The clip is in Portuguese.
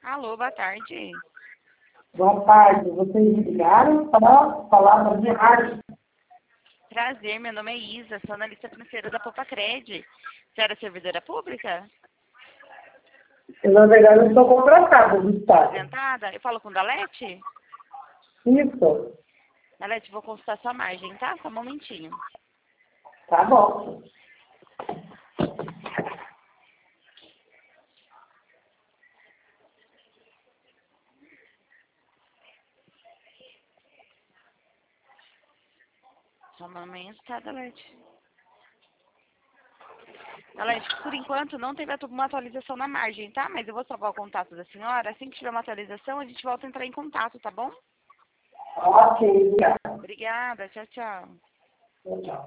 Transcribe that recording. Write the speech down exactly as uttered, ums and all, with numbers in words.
Alô, boa tarde. Boa tarde. Vocês ligaram para falar da minha arte. Prazer, meu nome é Isa, sou analista financeira da Popacred. Você era servidora pública? Eu, na verdade, eu sou contratada do Estado. Apresentada? Eu falo com Dalete? Isso. Dalete, vou consultar sua margem, tá? Só um momentinho. Tá bom. Só um momento, tá, Dalete? Dalete, por enquanto não teve uma atualização na margem, tá? Mas eu vou salvar o contato da senhora. Assim que tiver uma atualização, a gente volta a entrar em contato, tá bom? Ok, obrigado. Obrigada, tchau, tchau. Tchau, tchau.